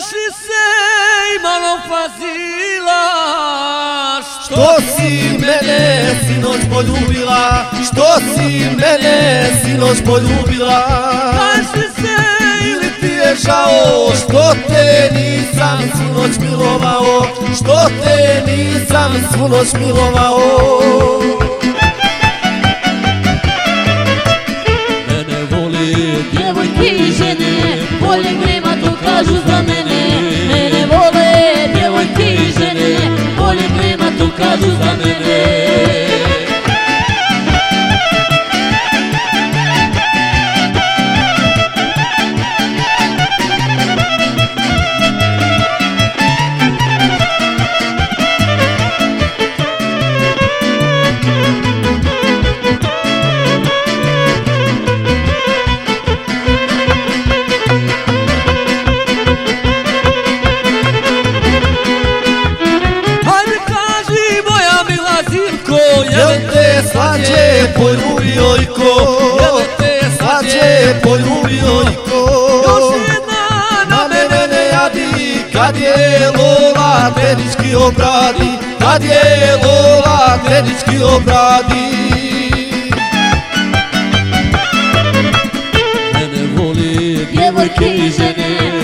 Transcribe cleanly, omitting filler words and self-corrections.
si se imalo fazila, što si mene sinoć poljubila, što si mene sinoć poljubila. Kaži se ili ti je žao što te nisam svu noć milovao, što te nisam svu noć milovao. Mene voli djevojke i žene, bolje vrema to kažu za mene. Mene vole djevojke i žene, bolje vrema to kažu za mene. Jel te slađe poljubio i ko? Jel te slađe poljubio i ko? Još jedna na mene ne jadi, kad je Lola tenički obradi, kad je Lola tenički obradi. Mene voli djevojke i žene,